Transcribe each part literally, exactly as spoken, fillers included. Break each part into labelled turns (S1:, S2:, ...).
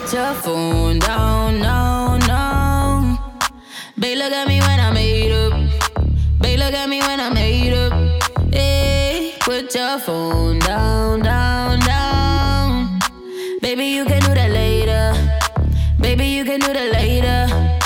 S1: Put your phone down, no, no. Babe, look at me when I made up. Babe, look at me when I made up. Hey, put your phone down, down, down. Baby, you can do that later. Baby, you can do that later.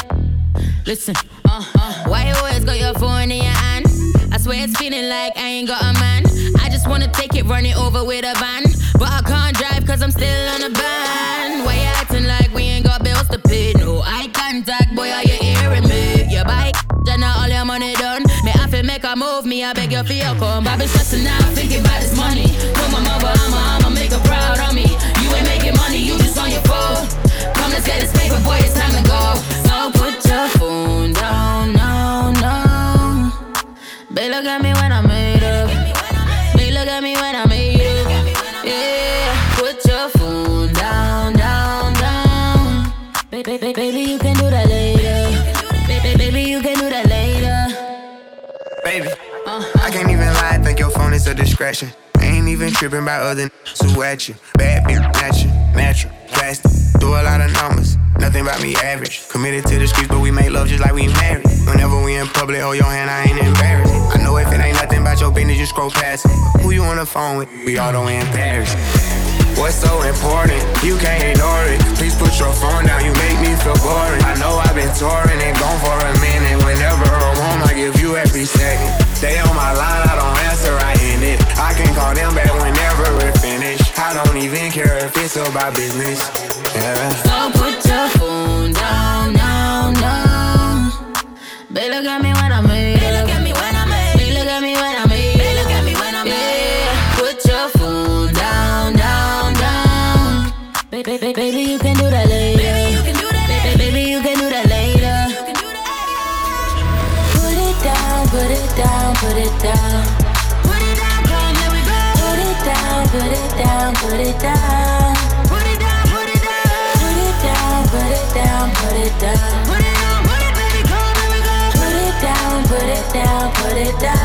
S1: Listen, uh, uh, why you always got your phone in your hand? I swear it's feeling like I ain't got a man. I just wanna take it, run it over with a van. But I can't drive cause I'm still on a ban. Why you acting like we ain't got bills to pay? No eye contact, boy, are you hearing me? Your bike, and all your money done. Me have to make a move, me I beg you for your come. I been stressing out, thinking about this money. Put my mother, I'ma, I'ma make her proud of me. You ain't making money, you just on your phone. Come, let's get this paper, boy, it's time to go. So put your phone down, no, no. Babe, look at me when I made up. Babe, look at me when I made up. Yeah, put your phone down, down, down. Baby, baby, baby, you can do that later. Baby, baby, you can do that later.
S2: Baby, uh, I can't even lie, I think your phone is a distraction. I ain't even tripping about other niggas who at you. Bad bitch, natural, natural, plastic. Do a lot of numbers, nothing about me average. Committed to the streets, but we make love just like we married. Whenever we in public, hold your hand, I ain't embarrassed. I know if it ain't nothing about your business, you scroll past it. Who you on the phone with? We all the way in Paris. What's so important? You can't ignore it. Please put your phone down, you make me feel boring. I know I've been touring and gone for a minute. Whenever I'm home, I give you every second. They on my line, I don't answer, I end it. I can call them back whenever we're finished. I don't even care if it's about business. Yeah.
S1: So put your phone down, down, down. Babe, look at me when I made it. Look at me when I made it. Babe, look at me when I made it. Look at me when I made it. Put your phone down, down, down. Baby, baby, baby, you can do that later. Baby, you can do that. Baby, baby, you can do that later. Put it down, put it down, put it down. Put it down, come, here we go. Put it down, put it down, put it down. Put it down, put it down. Put it down, put it down, put it down. Put it down, put it, baby, come, here we go. Put it down, put it down, put it down.